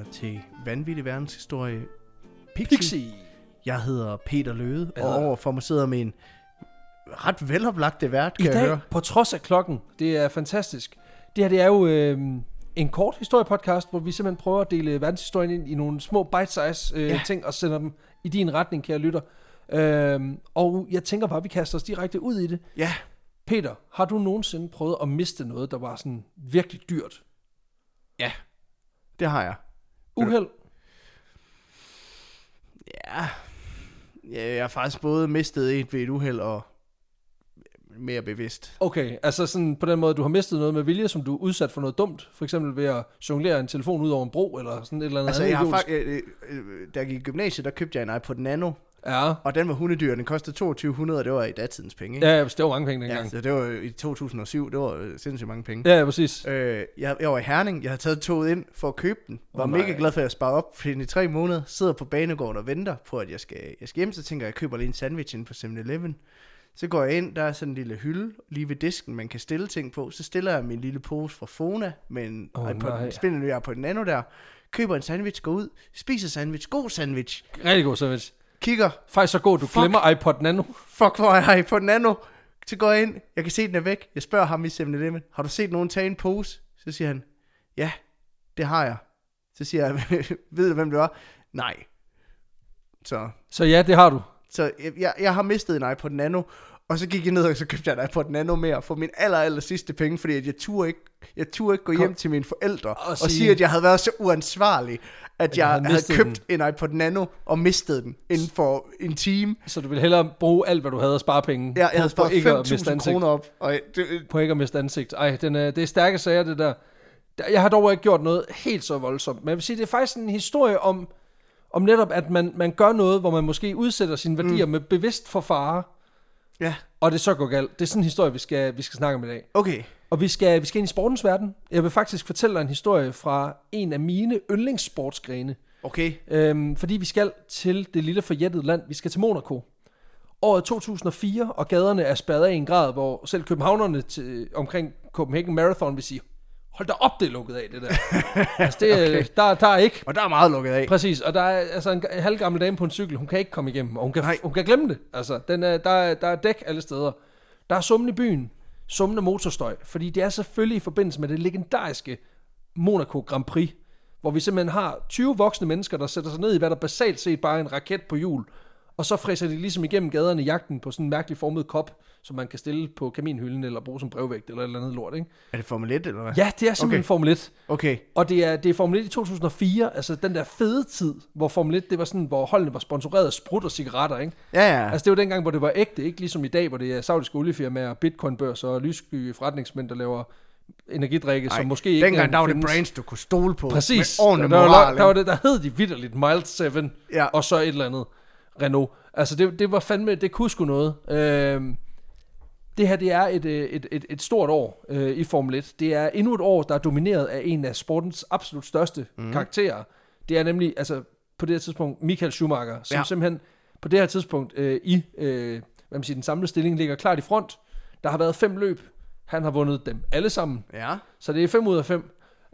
til Vanvittig Verdenshistorie Pixie. Jeg hedder Peter Løde, og overfor mig sidder med en ret veloplagte vært, kan jeg høre. På trods af klokken, det er fantastisk. Det her, det er jo en kort historiepodcast, hvor vi simpelthen prøver at dele verdenshistorien ind i nogle små bite-size ting, og sender dem i din retning, kære lytter. Og jeg tænker bare, at vi kaster os direkte ud i det. Ja. Peter, har du nogensinde prøvet at miste noget, der var sådan virkelig dyrt? Ja, det har jeg. Uheld? Ja, jeg har faktisk både mistet et ved et uheld og mere bevidst. Okay, altså sådan på den måde, du har mistet noget med vilje, som du er udsat for noget dumt, for eksempel ved at jonglere en telefon ud over en bro, eller sådan et eller andet. Altså jeg har faktisk, da jeg gik i gymnasiet, der købte jeg en iPod Nano. Ja. Og den var hundedyr, den kostede 2200, og det var i datidens penge, ikke? Ja, det var mange penge dengang. Ja, så det var i 2007, det var sindssygt mange penge. Ja, præcis. Jeg var i Herning, jeg havde taget toget ind for at købe den. Var mega glad for, at jeg sparede op, fordi i 3 måneder sidder på banegården og venter på, at jeg skal hjem, så tænker jeg køber lige en sandwich ind på 7-Eleven. Så går jeg ind, der er sådan en lille hylde lige ved disken, man kan stille ting på. Så stiller jeg min lille pose fra Fona med en spiller jeg på den Nano der. Køber en sandwich, går ud, spiser sandwich, god sandwich. Rigtig god sandwich. Kigger. Faktisk så god, du glemmer iPod Nano. Fuck, hvor er iPod Nano? Så går jeg ind, jeg kan se, den er væk. Jeg spørger ham i 7-Eleven, har du set nogen tage en pose? Så siger han, ja, det har jeg. Så siger jeg, ved du, hvem det var? Nej. Så ja, det har du. Så jeg har mistet en iPod Nano, og så gik jeg ned, og så købte jeg en iPod Nano mere for min aller sidste penge, fordi at jeg turde ikke gå hjem til mine forældre og sige, at jeg havde været så uansvarlig, at jeg havde købt en iPod Nano og mistet den inden for en time. Så du ville hellere bruge alt, hvad du havde at spare penge? Ja, jeg havde sparet 5.000 kroner op. På ikke at miste ansigt. Ej, det er stærke sager, det der. Jeg har dog ikke gjort noget helt så voldsomt, men jeg vil sige, det er faktisk en historie om netop, at man gør noget, hvor man måske udsætter sine værdier med bevidst for fare. Ja. Og det så går galt. Det er sådan en historie, vi skal snakke om i dag. Okay. Og vi skal ind i sportens verden. Jeg vil faktisk fortælle dig en historie fra en af mine yndlingssportsgrene. Okay. Fordi vi skal til det lille forjættede land. Vi skal til Monaco. Året 2004, og gaderne er spærret af i en grad, hvor selv københavnerne omkring Copenhagen Marathon vil sige, hold da op, det er lukket af, det der. Altså det, okay. der er ikke. Og der er meget lukket af. Præcis, og der er altså en halvgammel dame på en cykel, hun kan ikke komme igennem, og hun kan glemme det. Altså, der er dæk alle steder. Der er summen i byen, summende motorstøj, fordi det er selvfølgelig i forbindelse med det legendariske Monaco Grand Prix, hvor vi simpelthen har 20 voksne mennesker, der sætter sig ned i, hvad der basalt set bare er en raket på hjul, og så fræser de ligesom igennem gaderne i jagten på sådan en mærkelig formet kop, som man kan stille på kaminhylden eller bruge som brevvægt eller et eller andet lort, ikke? Er det Formel 1 eller hvad? Ja, det er simpelthen Formel 1. Okay. Og det er Formel 1 i 2004, altså den der fede tid, hvor Formel 1, det var sådan, hvor holdene var sponsoreret af sprut og cigaretter, ikke? Ja. Altså det var dengang, hvor det var ægte, ikke ligesom i dag, hvor det er saudiske oliefirmaer, bitcoinbørser og lyssky forretningsmænd, der laver energidrikke, som måske ikke dengang der var det brands, du kunne stole på. Præcis. Med ordentlig moral. Der hed de vitterligt Mild 7, og så et eller andet Renault. Altså det var fandme, det kunne sgu noget. Det her, det er et stort år i Formel 1. Det er endnu et år, der er domineret af en af sportens absolut største karakterer. Det er nemlig, altså på det her tidspunkt, Michael Schumacher, som simpelthen på det her tidspunkt den samlede stilling ligger klart i front. Der har været 5 løb. Han har vundet dem alle sammen. Ja. Så det er 5 ud af 5.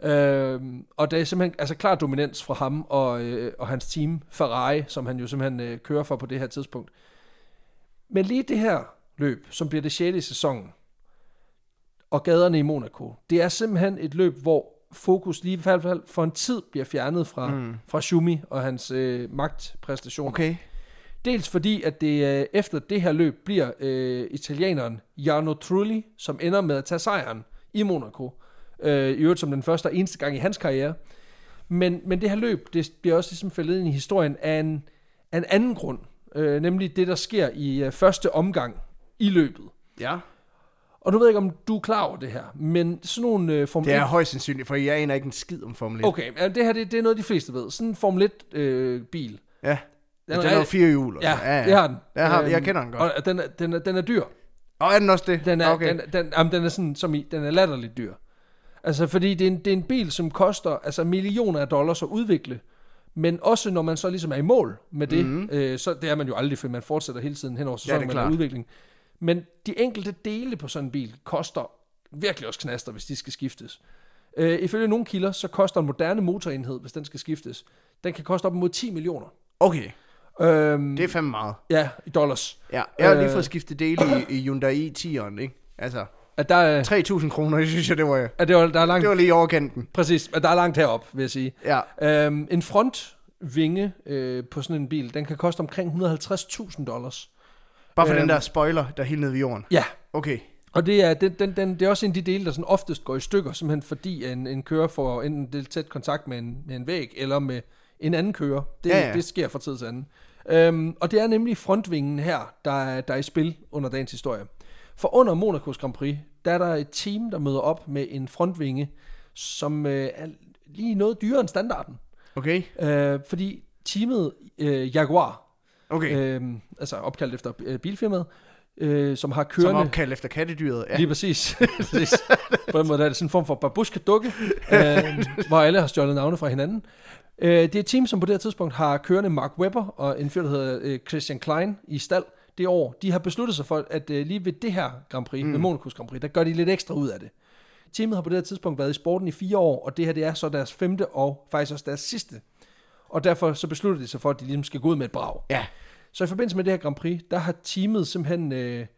Og det er simpelthen altså klar dominans fra ham og hans team Ferrari, som han jo simpelthen kører for på det her tidspunkt. Men lige det her løb, som bliver det 6. i sæsonen, og gaderne i Monaco, det er simpelthen et løb, hvor fokus lige i hvert fald for en tid bliver fjernet fra Schumi og hans magtpræstationer. Okay. Dels fordi, at det efter det her løb bliver italieneren Jarno Trulli, som ender med at tage sejren i Monaco. I øvrigt som den første og eneste gang i hans karriere. Men det her løb, det bliver også ligesom faldet ind i historien af en anden grund. Nemlig det, der sker i første omgang i løbet. Ja. Og nu ved jeg ikke, om du er klar over det her, men sådan nogle Formel 1... Det er højst sandsynligt, for jeg aner ikke en skid om Formel 1. Okay, det her det er noget, de fleste ved. Sådan en Formel 1-bil. Ja, den har 4 hjul. Ja, det har den. Jeg kender den godt. Og den er dyr. Og er den også det? Den er sådan, den er latterligt dyr. Altså, fordi det er en bil, som koster altså millioner af dollars at udvikle. Men også når man så ligesom er i mål med det, så det er man jo aldrig, for man fortsætter hele tiden hen over sæsonen med udvikling. Men de enkelte dele på sådan en bil koster virkelig også knaster, hvis de skal skiftes. Ifølge nogle kilder, så koster en moderne motorenhed, hvis den skal skiftes, den kan koste op mod 10 millioner. Okay. Det er fandme meget. Ja, i dollars. Ja, jeg har lige fået skiftet dele i Hyundai i10'eren, ikke? Altså, at der er 3.000 kroner, det synes jeg, det var, at der er langt, det var lige i overkanten. Præcis, at der er langt herop, vil jeg sige. Ja. En frontvinge på sådan en bil, den kan koste omkring $150,000. Bare for den der spoiler, der er helt nede ved jorden? Ja. Okay. Og det er, det er også en af de dele, der sådan oftest går i stykker, simpelthen fordi en kører får enten det tæt kontakt med en væg, eller med en anden kører. Det sker fra tid til anden. Og det er nemlig frontvingen her, der er i spil under dagens historie. For under Monacos Grand Prix, der er der et team, der møder op med en frontvinge, som er lige noget dyrere end standarden. Okay. Fordi teamet Jaguar, okay. Altså opkaldt efter bilfirmaet, som har kørende... Som opkaldt efter kattedyret, ja. Lige præcis. På den måde er det sådan en form for babushka-dukke, hvor alle har stjålet navne fra hinanden. Det er et team, som på det her tidspunkt har kørende Mark Webber og en fyr, der hedder Christian Klein i stald det år. De har besluttet sig for, at lige ved det her Grand Prix, ved Monacos Grand Prix, der gør de lidt ekstra ud af det. Teamet har på det her tidspunkt været i sporten i 4 år, og det her det er så deres 5. og faktisk også deres sidste. Og derfor så beslutter de sig for, at de ligesom skal gå ud med et brag. Ja. Så i forbindelse med det her Grand Prix, der har teamet simpelthen...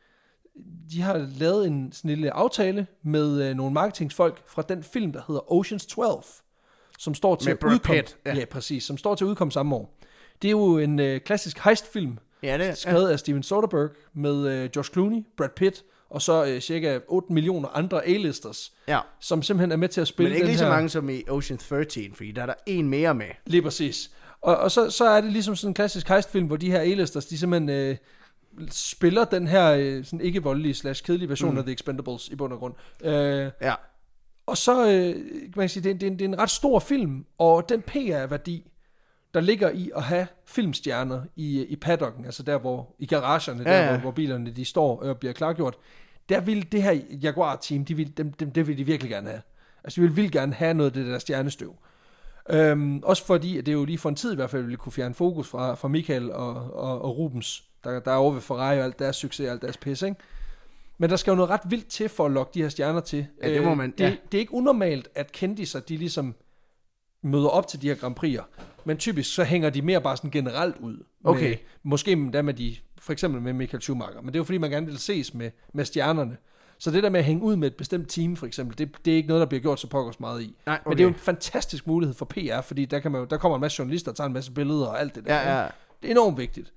de har lavet en sådan lille aftale med nogle marketingsfolk fra den film, der hedder Ocean's 12, som står til at udkomme. Ja, præcis, som står til at udkomme samme år. Det er jo en klassisk heistfilm, skrevet af Steven Soderbergh med George Clooney, Brad Pitt og så cirka 8 millioner andre A-listers, som simpelthen er med til at spille. Men ikke lige så mange som i Ocean 13, fordi der er en mere med. Lige præcis. Og så er det ligesom sådan en klassisk heistfilm, hvor de her A-listers, de simpelthen spiller den her sådan ikke voldelige / kedelige version af The Expendables i bund og grund. Ja. Og så kan man sige, det er en ret stor film, og den PR-værdi, der ligger i at have filmstjerner i paddocken, altså der hvor i garagerne, hvor bilerne de står og bliver klargjort, der vil det her Jaguar-team, det vil de virkelig gerne have. Altså de vil gerne have noget af det der stjernestøv. Også fordi, at det jo lige for en tid i hvert fald ville kunne fjerne fokus fra Michael og Rubens, der er over ved Ferrari og alt deres succes og alt deres pisse, ikke? Men der skal jo noget ret vildt til for at lokke de her stjerner til. Ja, det må man, det er ikke unormalt, at kendiser, de ligesom møder op til de her Grand Prix'er, men typisk så hænger de mere bare sådan generelt ud. Okay. Måske med de, for eksempel med Michael Schumacher, men det er jo fordi, man gerne vil ses med stjernerne. Så det der med at hænge ud med et bestemt team, for eksempel, det er ikke noget, der bliver gjort så pokkers meget i. Nej, okay. Men det er jo en fantastisk mulighed for PR, fordi der kommer en masse journalister, der tager en masse billeder og alt det der. Ja. Det er enormt vigtigt.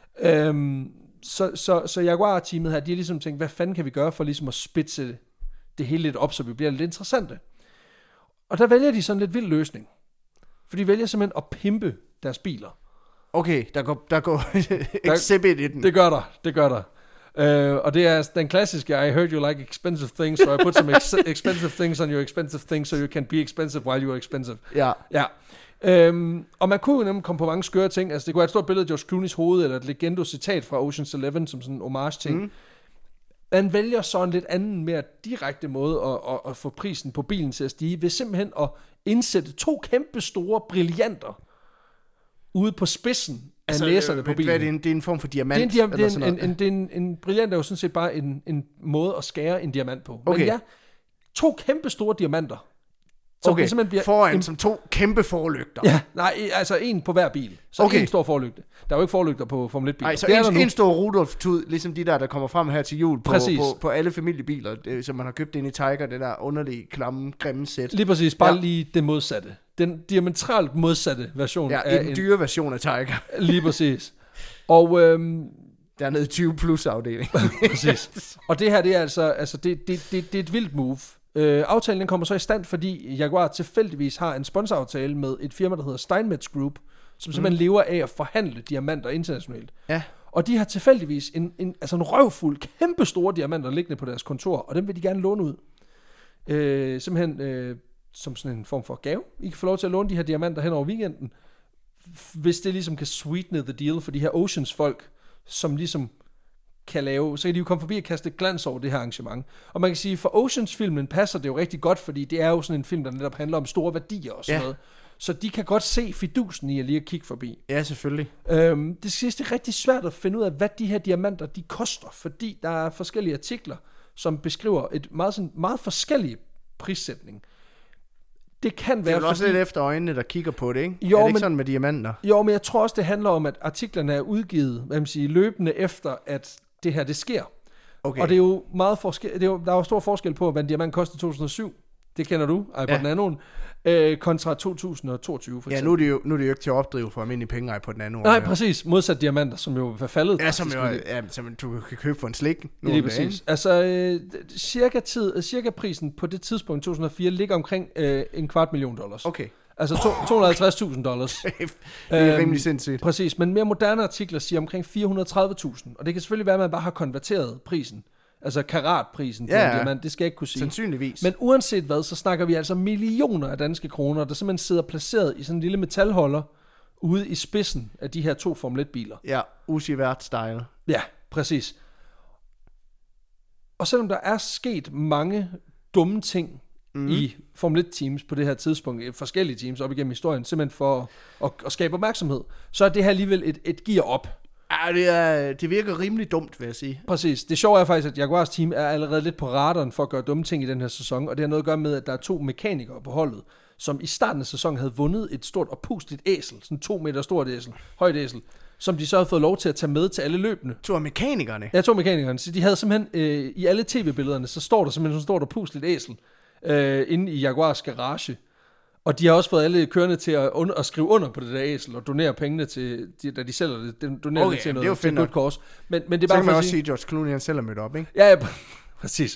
Så Jaguar-teamet her, de har ligesom tænkt, hvad fanden kan vi gøre for ligesom at spidse det hele lidt op, så vi bliver lidt interessante. Og der vælger de sådan en lidt vild løsning. For de vælger simpelthen at pimpe deres biler. Okay, der går exhibit i den. Det gør der. Og det er den klassiske, I heard you like expensive things, so I put some expensive things on your expensive things, so you can be expensive while you are expensive. Ja. Og man kunne jo nemlig komme på mange skøre ting. Altså det kunne være et stort billede af George Clooney's hoved, eller et legendo-citat fra Ocean's 11, som sådan en homage-ting. Man vælger så en lidt anden, mere direkte måde at få prisen på bilen til at stige, ved simpelthen at indsætte 2 kæmpe store brillanter ude på spidsen af læserne på bilen. Det er en form for diamant? En brillant er jo sådan set bare en måde at skære en diamant på. Okay. Men ja, 2 kæmpe store diamanter. Okay, foran som 2 kæmpe forlygter. Ja, nej, altså en på hver bil. Så en stor forlygte. Der er jo ikke forlygter på Formel 1-biler. Nej, så en stor Rudolf-tud, ligesom de der kommer frem her til jul på alle familiebiler, som man har købt ind i Tiger, det der underlige, klamme, grimme sæt. Lige præcis, bare lige det modsatte. Den diametralt modsatte version af en dyre version af Tiger. Lige præcis. Og der er nede 20 plus afdeling. Præcis. Og det her, det er altså det er et vildt move. Aftalen den kommer så i stand, fordi Jaguar tilfældigvis har en sponsoraftale med et firma, der hedder Steinmetz Group, som simpelthen lever af at forhandle diamanter internationalt. Ja. Og de har tilfældigvis en røvfuld, kæmpe store diamanter liggende på deres kontor, og dem vil de gerne låne ud. Simpelthen som sådan en form for gave. I kan få lov til at låne de her diamanter hen over weekenden, hvis det ligesom kan sweeten the deal for de her Oceans folk, som ligesom kan lave, så kan de jo komme forbi og kaste glans over det her arrangement. Og man kan sige, for Oceans-filmen passer det jo rigtig godt, fordi det er jo sådan en film, der netop handler om store værdier og sådan noget. Så de kan godt se fidusen i at lige at kigge forbi. Ja, selvfølgelig. Det er rigtig svært at finde ud af, hvad de her diamanter, de koster, fordi der er forskellige artikler, som beskriver et meget forskellige prissætning. Det kan Det være, er jo også lidt efter øjnene, der kigger på det, ikke? Jo, er det ikke men, sådan med diamanter? Jo, men jeg tror også, det handler om, at artiklerne er udgivet, hvad man siger, løbende efter, at det her, det sker. Okay. Og det er jo meget der er jo stor forskel på, hvad en diamant kostede i 2007. Det kender du, iPod Nano'en, kontra 2022 for eksempel. Ja, nu er det jo ikke til at opdrive for almindelige penge iPod Nano. Nej, præcis. Modsat diamanter, som jo var faldet. Ja, som du kan købe for en slik. Det er præcis. Altså, cirka prisen på det tidspunkt, 2004, ligger omkring $250,000. Okay. Altså $250,000. Det er rimelig sindssygt. Præcis, men mere moderne artikler siger omkring 430.000. Og det kan selvfølgelig være, at man bare har konverteret prisen. Altså karatprisen på en diamant, det skal jeg ikke kunne sige. Sandsynligvis. Men uanset hvad, så snakker vi altså millioner af danske kroner, der simpelthen sidder placeret i sådan en lille metalholder ude i spidsen af de her 2 Formel 1-biler. Ja, Uzi-Vert-style. Ja, præcis. Og selvom der er sket mange dumme ting i Formel 1-teams på det her tidspunkt, forskellige teams op igennem historien, simpelthen for at skabe opmærksomhed, så er det her alligevel et gear op. Ja, det virker rimelig dumt, vil jeg sige. Præcis. Det sjove er faktisk, at Jaguars team er allerede lidt på radaren for at gøre dumme ting i den her sæson, og det har noget at gøre med, at der er 2 mekanikere på holdet, som i starten af sæsonen havde vundet et stort oppusligt æsel, sådan 2 meter stort æsel, højt æsel, som de så havde fået lov til at tage med til alle løbene. 2 af mekanikerne? Ja, 2 mekanikerne. Så de havde simpelthen, i alle tv-billederne, så står der simpelthen sådan et stort oppusligt æsel inde i Jaguars garage. Og de har også fået alle kørende til at skrive under på det der æsel og donere pengene til, da de sælger det, donere det til noget til good cause. Men det er bare så kan man også sige, at George Clooney han selv er mødt op, ikke? Ja, præcis.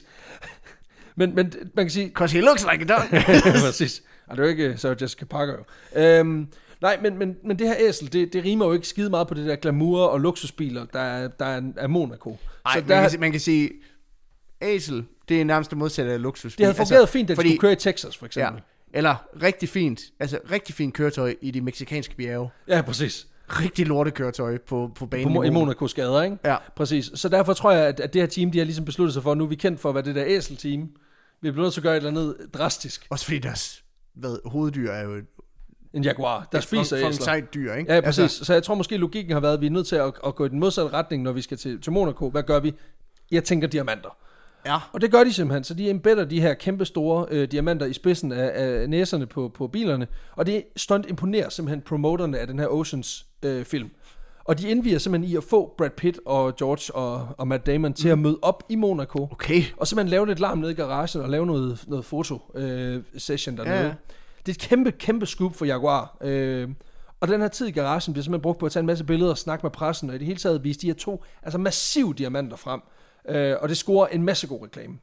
Men man kan sige... 'Cause he looks like a dog. Præcis. Og det er jo ikke så Jessica Parker jo. Nej, men det her æsel, det rimer jo ikke skide meget på det der glamour og luksusbiler, der er Monaco. Nej, man kan sige, æsel, det er nærmest det modsatte af luksusbil. Det havde fungeret fint, at de skulle køre i Texas, for eksempel. Ja. Eller rigtig fint køretøj i de mexikanske bjerge. Ja, præcis. Rigtig lortekøretøj på banen i Monacos gader, ikke? Ja. Præcis. Så derfor tror jeg, at det her team, de har ligesom besluttet sig for, nu er vi kendt for at være det der æsel-team. Vi bliver nødt til at gøre et eller andet drastisk. Også fordi deres hoveddyr er jo en jaguar, der spiser æsler. Et sejt dyr, ikke? Ja, præcis. Altså. Så jeg tror måske, logikken har været, at vi er nødt til at gå i den modsatte retning, når vi skal til Monaco. Hvad gør vi? Jeg tænker diamanter. Ja. Og det gør de simpelthen, så de embedder de her kæmpe store diamanter i spidsen af næserne på bilerne, og det stunt imponerer simpelthen promoterne af den her Oceans film. Og de indviger simpelthen i at få Brad Pitt og George og Matt Damon til at møde op i Monaco. Okay. Og simpelthen lave lidt larm nede i garagen og lave noget foto-session dernede. Ja. Det er et kæmpe scoop for Jaguar. Og den her tid i garagen bliver simpelthen brugt på at tage en masse billeder og snakke med pressen, og i det hele taget vise de her 2 massive diamanter frem. Og det scorer en masse god reklame.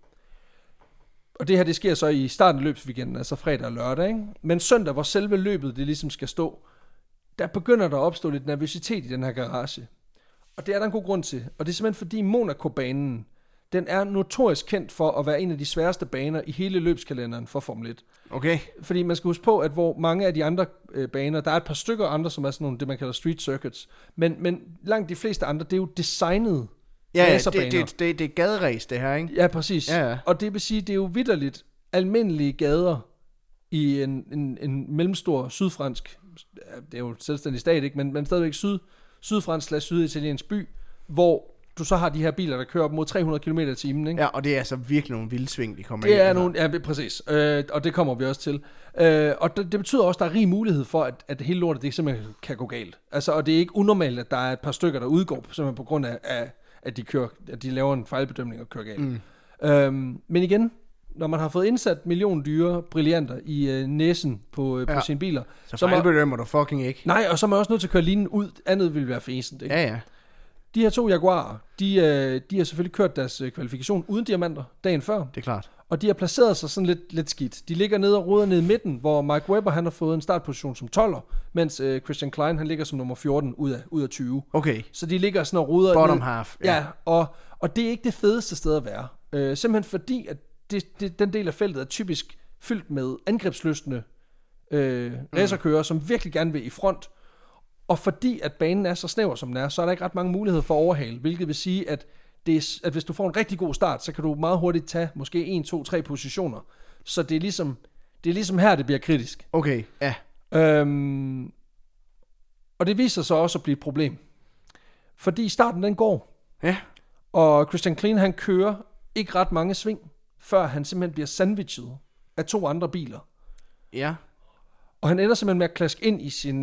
Og det her, det sker så i starten af løbsweekenden, altså fredag og lørdag, ikke? Men søndag, hvor selve løbet det ligesom skal stå, der begynder der at opstå lidt nervøsitet i den her garage. Og det er der en god grund til. Og det er simpelthen fordi Monaco-banen, den er notorisk kendt for at være en af de sværeste baner i hele løbskalenderen for Formel 1. Okay. Fordi man skal huske på, at hvor mange af de andre baner, der er et par stykker andre, som er sådan nogle, det man kalder street circuits, men langt de fleste andre, det er jo designet. Ja, det er gaderæs, det her, ikke? Ja, præcis. Ja. Og det vil sige, det er jo vitterligt almindelige gader i en mellemstor sydfransk, det er jo selvstændig stat, ikke? Men stadigvæk sydfransk/syditaliensk by, hvor du så har de her biler, der kører op mod 300 km i timen, ikke? Ja, og det er altså virkelig nogle vildsving, de kommer ind. Det er nogle, ja, præcis. Og det kommer vi også til. Og det betyder også, at der er rig mulighed for, at hele lortet, det simpelthen kan gå galt. Altså, og det er ikke unormalt, at der er et par stykker, der udgår, simpelthen på grund af at de laver en fejlbedømning og kører galt. Men igen, når man har fået indsat milliondyre brillanter i næsen på sine biler, så fejlbedømmer du fucking ikke. Nej, og så er man også nødt til at køre linen ud, andet vil være fæsent, ikke? Ja. De her 2 Jaguarer, de har selvfølgelig kørt deres kvalifikation uden diamanter dagen før. Det er klart. Og de har placeret sig sådan lidt skidt. De ligger nede og roder nede i midten, hvor Mike Webber han har fået en startposition som 12'er, mens Christian Klein han ligger som nummer 14 ud af 20. Okay. Så de ligger sådan og roder bottom half. Ja, og det er ikke det fedeste sted at være. Simpelthen fordi, at den del af feltet er typisk fyldt med angrebslystne racerkører, som virkelig gerne vil i front. Og fordi at banen er så snæver som den er, så er der ikke ret mange muligheder for at overhale, hvilket vil sige, at hvis du får en rigtig god start, så kan du meget hurtigt tage måske 1, 2, 3 positioner. Så det er ligesom her, det bliver kritisk. Okay, ja. Og det viser sig også at blive et problem. Fordi starten den går. Ja. Og Christian Klein han kører ikke ret mange sving, før han simpelthen bliver sandwichet af 2 andre biler. Ja. Og han ender simpelthen med at klaske ind i sin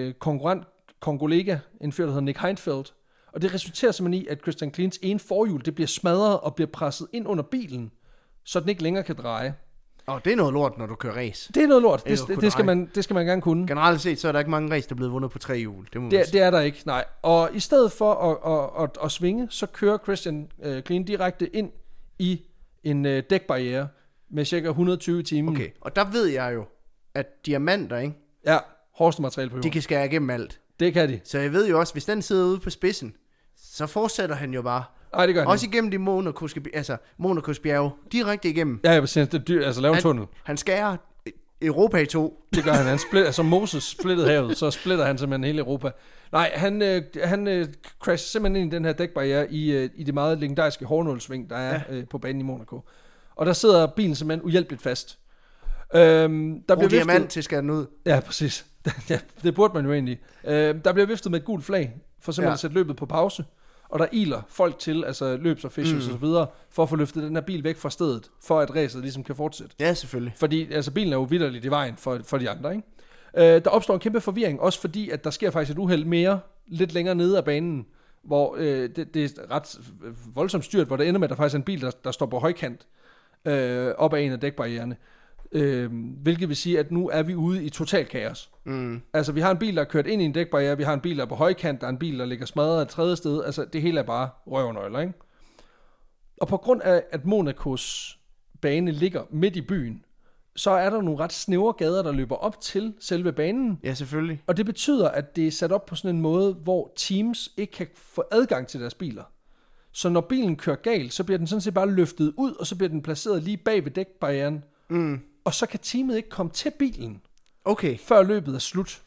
konkurrent, en fyr, der hedder Nick Heidfeld. Og det resulterer simpelthen i, at Christian Kleins ene forhjul, det bliver smadret og bliver presset ind under bilen, så den ikke længere kan dreje. Og det er noget lort, når du kører race. Det er noget lort. Det skal man gerne kunne. Generelt set, så er der ikke mange race, der er blevet vundet på 3 hjul. Det er der ikke, nej. Og i stedet for at svinge, så kører Christian Klein direkte ind i en dækbarriere med cirka 120 timer. Okay, og der ved jeg jo, at diamanter, ikke? Ja, hårdeste materiale på jorden. De kan skære igennem alt. Det kan de. Så jeg ved jo også, hvis den sidder ude på spidsen, så fortsætter han jo bare. Nej, det gør han også igennem de Monacos bjerge, direkte igennem. Ja, det er dyrt, altså lave en tunnel. Han skærer Europa i 2. Det gør han. Altså Moses splittede havet, så splitter han simpelthen hele Europa. Nej, han crasher simpelthen ind i den her dækbarriere i det meget legendariske hårnålsving, der er på banen i Monaco. Og der sidder bilen simpelthen uhjælpeligt fast. Der bliver diamant til at skære den ud. Ja, præcis. Ja, det burde man jo egentlig. Der bliver viftet med et gult flag, for simpelthen at sætte løbet på pause. Og der iler folk til, altså løbsofficials og så videre, for at få løftet den her bil væk fra stedet, for at racet ligesom kan fortsætte. Ja, selvfølgelig. Fordi altså, bilen er jo vitterligt i vejen for de andre, ikke? Der opstår en kæmpe forvirring, også fordi, at der sker faktisk et uheld mere, lidt længere nede af banen, hvor det er ret voldsomt styrt, hvor det ender med, at der faktisk er en bil, der står på højkant, op ad en af dækbarriererne. Hvilket vil sige, at nu er vi ude i total kaos. Altså vi har en bil, der er kørt ind i en dækbarriere, vi har en bil, der er på højkant, der er en bil, der ligger smadret et tredje sted. Altså det hele er bare røvnøgler, ikke? Og på grund af, at Monacos bane ligger midt i byen, så er der nogle ret snævre gader, der løber op til selve banen. Ja, selvfølgelig. Og det betyder, at det er sat op på sådan en måde, hvor teams ikke kan få adgang til deres biler. Så når bilen kører galt, så bliver den sådan set bare løftet ud, og så bliver den placeret lige bag ved dækbarrieren. Og så kan teamet ikke komme til bilen, før løbet er slut.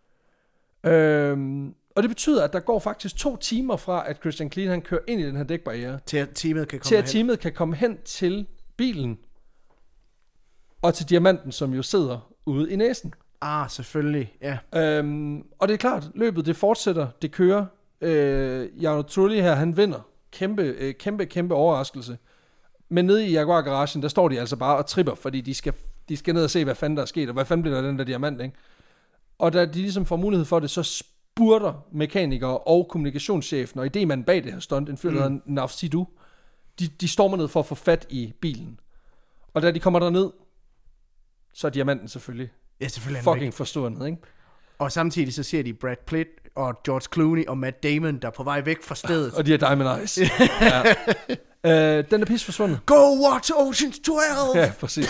Og det betyder, at der går faktisk 2 timer fra, at Christian Klein han kører ind i den her dækbarriere, til at teamet kan komme hen til bilen, og til diamanten, som jo sidder ude i næsen. Selvfølgelig, ja. Og det er klart, løbet det fortsætter, det kører. Jarno Trulli her, han vinder. Kæmpe overraskelse. Men nede i Jaguar-garagen, der står de altså bare og tripper, fordi de skal ned og se, hvad fanden der er sket, og hvad fanden bliver der den der diamant, ikke? Og da de ligesom får mulighed for det, så spurter mekanikere og kommunikationschefen, og idémanden bag det her stunt, en fyr, der hedder Naf Sidhu, de stormer ned for at få fat i bilen. Og da de kommer derned, så er diamanten selvfølgelig fucking forstundet, ikke? Og samtidig så ser de Brad Pitt og George Clooney og Matt Damon, der er på vej væk fra stedet. Og de er Diamond Eyes. Den er pis forsvundet. Go watch Ocean's 12! Ja, præcis.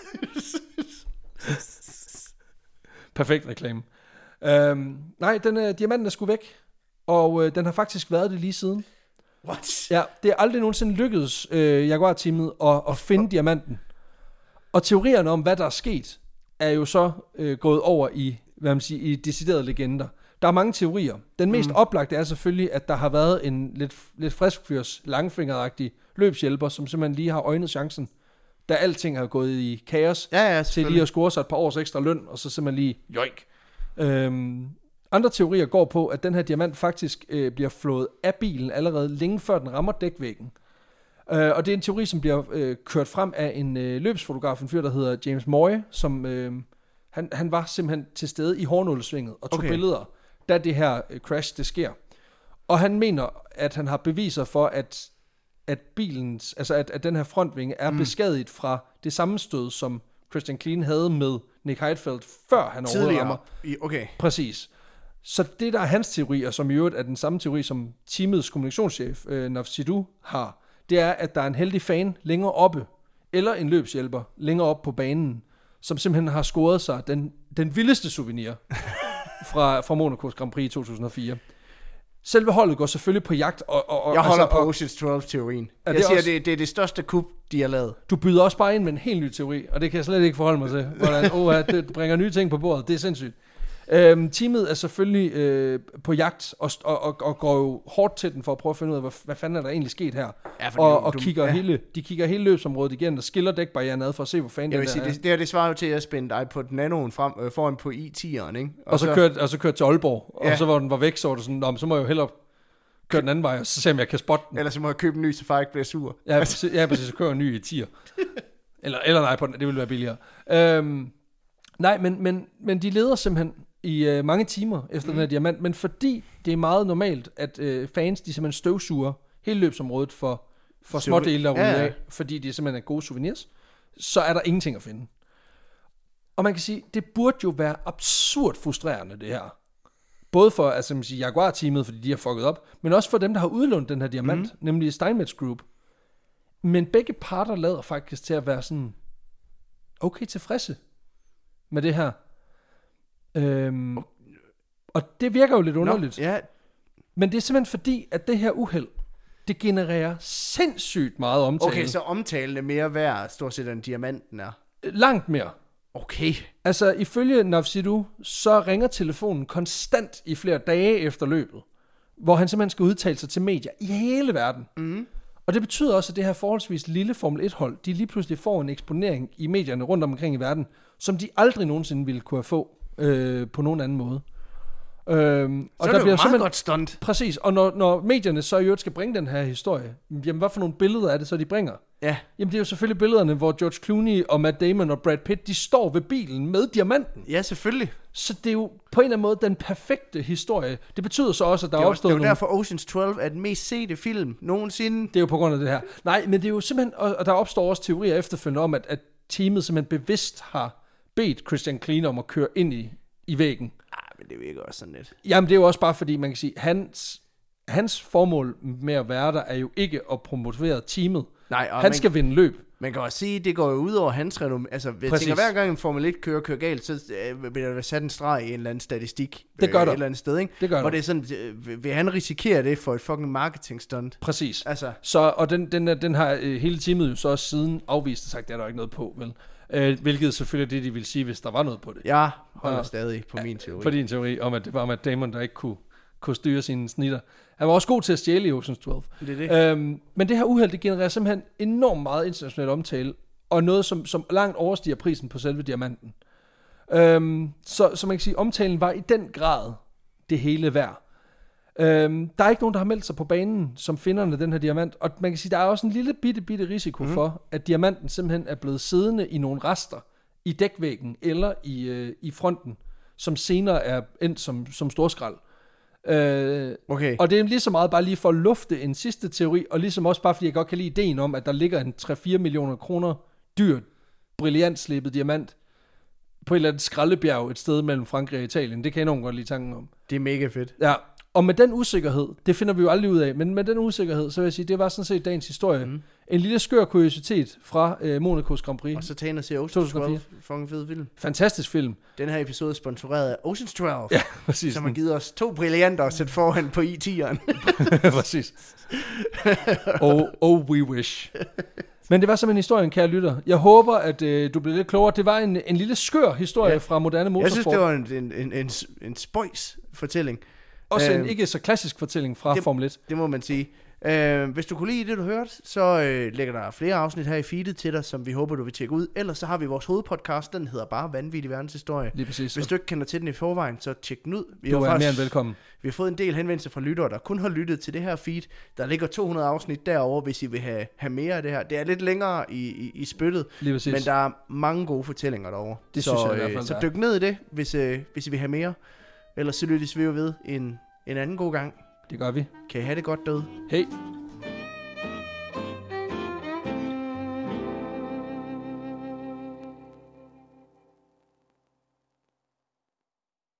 Perfekt reklame. Nej, diamanten er sgu væk. Og den har faktisk været det lige siden. What? Ja, det er aldrig nogensinde lykkedes Jaguar-teamet at finde diamanten. Og teorierne om, hvad der er sket, er jo så gået over i, hvad man siger, i deciderede legender. Der er mange teorier. Den mest oplagte er selvfølgelig, at der har været en lidt friskfyrs, langfingeragtig løbshjælper, som simpelthen lige har øjnet chancen, da alting har gået i kaos, til lige at score sig et par års ekstra løn, og så simpelthen lige joink. Andre teorier går på, at den her diamant faktisk bliver flået af bilen allerede længe før den rammer dækvæggen. Og det er en teori, som bliver kørt frem af en løbsfotograf, en fyr, der hedder James Moy, som han var simpelthen til stede i hårnålesvinget og tog billeder, da det her crash det sker. Og han mener, at han har beviser for, at bilens, altså at den her frontvinge er beskadiget fra det sammenstød, som Christian Klein havde med Nick Heidfeld, før han overhovedet rammer. Okay. Præcis. Så det, der er hans teori, og som i øvrigt er den samme teori, som teamets kommunikationschef, Naf Sidhu, har, det er, at der er en heldig fan længere oppe, eller en løbshjælper længere oppe på banen, som simpelthen har scoret sig den vildeste souvenir fra Monacos Grand Prix i 2004. Selve holdet går selvfølgelig på jagt. Jeg holder på Ocean's 12-teorien. Jeg siger, det er det største kup, de har lavet. Du byder også bare ind med en helt ny teori, og det kan jeg slet ikke forholde mig til. Hvordan, det bringer nye ting på bordet. Det er sindssygt. Teamet er selvfølgelig på jagt og går jo hårdt til den for at prøve at finde ud af, hvad fanden er der egentlig sket her. Ja, de kigger hele løbsområdet igen og skiller dækbarrieren ad for at se, hvor fanden det er. Det svarer jo til at spænde iPod Nanoen frem foran på i10'eren, ikke? Og så kørte til Aalborg, og så hvor den var væk, så var det sådan, så må jeg jo hellere køre den anden vej, og så se om jeg kan spotte den. Eller så må jeg købe en ny, så far ikke bliver sur. Ja, præcis, så kører en ny i 10'er. eller nej, det ville være billigere. Nej, men de leder simpelthen i mange timer efter den her diamant, men fordi det er meget normalt, at fans, de simpelthen støvsuger hele løbsområdet for små dele derude af, fordi de simpelthen er gode souvenirs, så er der ingenting at finde. Og man kan sige, det burde jo være absurd frustrerende, det her. Både for altså, man siger, Jaguar-teamet, fordi de har fucket op, men også for dem, der har udlånt den her diamant, nemlig Steinmetz Group. Men begge parter lader faktisk til at være sådan okay tilfredse med det her. Og det virker jo lidt underligt. Ja. Men det er simpelthen fordi, at det her uheld, det genererer sindssygt meget omtale. Okay, så omtalen er mere værd, stort set, end diamanten er. Langt mere. Okay. Altså, ifølge Navsidou, så ringer telefonen konstant i flere dage efter løbet, hvor han simpelthen skal udtale sig til medier i hele verden. Og det betyder også, at det her forholdsvis lille Formel 1-hold, de lige pludselig får en eksponering i medierne rundt omkring i verden, som de aldrig nogensinde ville kunne få på nogen anden måde. Og så er det jo meget godt stunt. Præcis, og når medierne så i øvrigt skal bringe den her historie, jamen hvad for nogle billeder er det så, de bringer? Ja. Jamen det er jo selvfølgelig billederne, hvor George Clooney og Matt Damon og Brad Pitt, de står ved bilen med diamanten. Ja, selvfølgelig. Så det er jo på en eller anden måde den perfekte historie. Det betyder så også, at der er opstået nogle... Det er derfor Ocean's 12 er den mest sete film nogensinde. Det er jo på grund af det her. Nej, men det er jo simpelthen, og der opstår også teorier efterfølgende om, at teamet simpelthen bevidst har bedt Christian Clean om at køre ind i væggen. Men det virker også sådan lidt. Jamen det er jo også bare fordi, man kan sige, hans formål med at være der, er jo ikke at promovere teamet. Nej, han skal vinde løb. Man kan også sige, det går jo ud over hans renommé. Altså, jeg tænker, hver gang en Formel 1 kører galt, så vil der være sat en streg i en eller anden statistik. Det gør der. Et eller andet sted, ikke? Det gør hvor det er sådan, vil han risikere det for et fucking marketing stunt? Præcis. Altså. Så, og den har hele teamet jo så også siden afvist og sagt, det er der ikke noget på, vel? Hvilket selvfølgelig er det, de ville sige, hvis der var noget på det. Jeg holder stadig på min teori. På din teori om, at det var Matt Damon, der ikke kunne styre sine snitter. Han var også god til at stjæle i Ocean's 12. Det er det. Men det her uheld, det genererer simpelthen enormt meget international omtale, og noget, som langt overstiger prisen på selve diamanten. Så man kan sige, omtalen var i den grad det hele værd. Der er ikke nogen, der har meldt sig på banen, som finderne af den her diamant, og man kan sige, der er også en lille bitte risiko for, at diamanten simpelthen er blevet siddende i nogle rester i dækvæggen eller i fronten, som senere er endt som storskrald. Okay. Og det er lige så meget bare lige for at lufte en sidste teori, og ligesom også bare fordi jeg godt kan lide ideen om, at der ligger en 3-4 millioner kroner dyrt, brilliant slebet diamant på et eller andet skraldebjerg et sted mellem Frankrig og Italien. Det kan jeg enormt godt lide tanken om. Det er mega fedt. Ja, og med den usikkerhed, det finder vi jo aldrig ud af, men med den usikkerhed, så vil jeg sige, det var sådan set dagens historie. En lille skør kuriositet fra Monacos Grand Prix. Og så tager ind og se Ocean's 12. Fucking fed film. Fantastisk film. Den her episode er sponsoreret af Ocean's 12. Ja, præcis. Som har givet os 2 brillanter at sætte foran på i10'eren. Præcis. Oh, we wish. Men det var simpelthen historien, kære lytter. Jeg håber, at du blev lidt klogere. Det var en lille skør historie fra moderne motorsport. Jeg synes, det var en spøjs fortælling. Også en ikke så klassisk fortælling fra Formel 1. Det må man sige. Hvis du kunne lide det, du hørte, så ligger der flere afsnit her i feedet til dig, som vi håber, du vil tjekke ud. Ellers så har vi vores hovedpodcast, den hedder bare Vanvittig Verdenshistorie. Lige præcis. Hvis du ikke kender til den i forvejen, så tjek den ud. Du er mere end velkommen. Vi har fået en del henvendelser fra lyttere, der kun har lyttet til det her feed. Der ligger 200 afsnit derovre, hvis I vil have mere af det her. Det er lidt længere i spyttet, men der er mange gode fortællinger derovre. Det synes jeg i hvert fald, så dyk ned i det, hvis I vil have mere. Ellers så lyttes vi jo ved en anden god gang. Det gør vi. Kan I have det godt derude? Hej.